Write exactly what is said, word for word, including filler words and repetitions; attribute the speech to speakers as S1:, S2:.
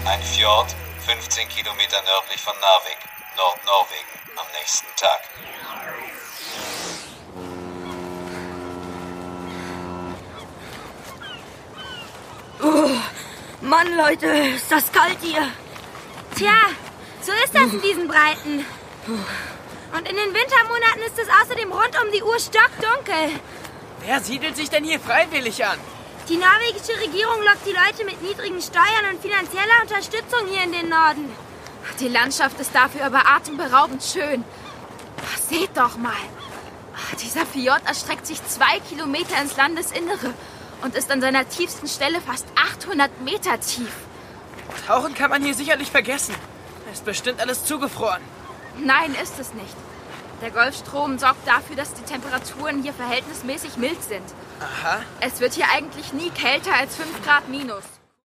S1: Ein Fjord, fünfzehn Kilometer nördlich von Narvik, Nordnorwegen, am nächsten Tag.
S2: Oh, Mann, Leute, ist das kalt hier.
S3: Tja, so ist das in diesen Breiten. Und in den Wintermonaten ist es außerdem rund um die Uhr stockdunkel.
S4: Wer siedelt sich denn hier freiwillig an?
S3: Die norwegische Regierung lockt die Leute mit niedrigen Steuern und finanzieller Unterstützung hier in den Norden.
S5: Die Landschaft ist dafür aber atemberaubend schön. Ach, seht doch mal. Ach, dieser Fjord erstreckt sich zwei Kilometer ins Landesinnere und ist an seiner tiefsten Stelle fast achthundert Meter tief.
S4: Tauchen kann man hier sicherlich vergessen. Ist bestimmt alles zugefroren.
S5: Nein, ist es nicht. Der Golfstrom sorgt dafür, dass die Temperaturen hier verhältnismäßig mild sind.
S4: Aha.
S5: Es wird hier eigentlich nie kälter als fünf Grad minus.